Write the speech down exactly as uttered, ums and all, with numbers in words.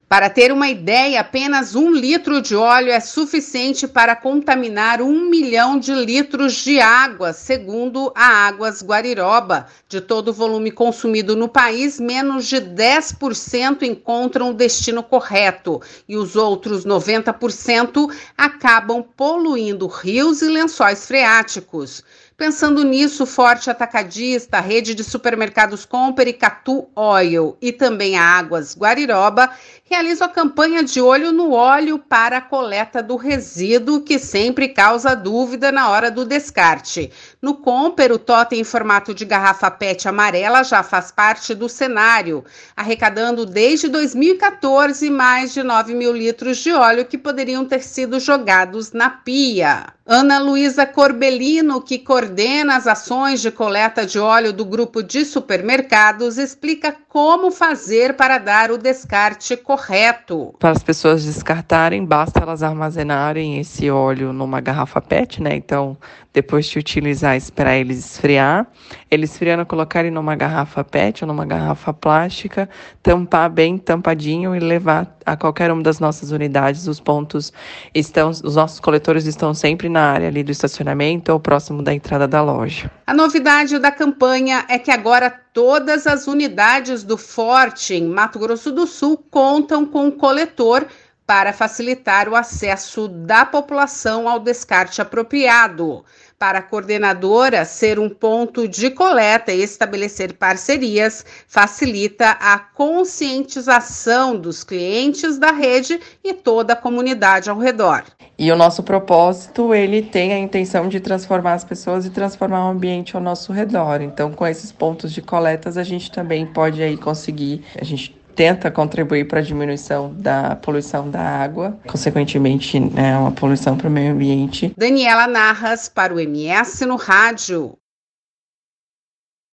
Para ter uma ideia, apenas um litro de óleo é suficiente para contaminar um milhão de litros de água, segundo a Águas Guariroba. De todo o volume consumido no país, menos de dez por cento encontram o destino correto e os outros noventa por cento acabam poluindo rios e lençóis freáticos. Pensando nisso, o Forte Atacadista, a rede de supermercados Comper e Catu Oil e também a Águas Guariroba realizam a campanha de olho no óleo para a coleta do resíduo, que sempre causa dúvida na hora do descarte. No Comper, o totem em formato de garrafa P E T amarela já faz parte do cenário, arrecadando desde dois mil e catorze mais de nove mil litros de óleo que poderiam ter sido jogados na pia. Ana Luísa Corbellino, que coordena as ações de coleta de óleo do grupo de supermercados, explica como fazer para dar o descarte correto. Para as pessoas descartarem, basta elas armazenarem esse óleo numa garrafa P E T, né? Então, depois de utilizar, esperar ele esfriar. Ele esfriando, colocar ele numa garrafa P E T ou numa garrafa plástica, tampar bem tampadinho e levar a qualquer uma das nossas unidades. Os pontos estão, os nossos coletores estão sempre na área ali do estacionamento ou próximo da entrada da loja. A novidade da campanha é que agora todas as unidades do Forte em Mato Grosso do Sul contam com um coletor para facilitar o acesso da população ao descarte apropriado. Para a coordenadora, ser um ponto de coleta e estabelecer parcerias facilita a conscientização dos clientes da rede e toda a comunidade ao redor. E o nosso propósito, ele tem a intenção de transformar as pessoas e transformar o ambiente ao nosso redor. Então, com esses pontos de coletas, a gente também pode aí conseguir, a gente tenta contribuir para a diminuição da poluição da água, consequentemente, né, uma poluição para o meio ambiente. Daniela Narras para o M S no Rádio.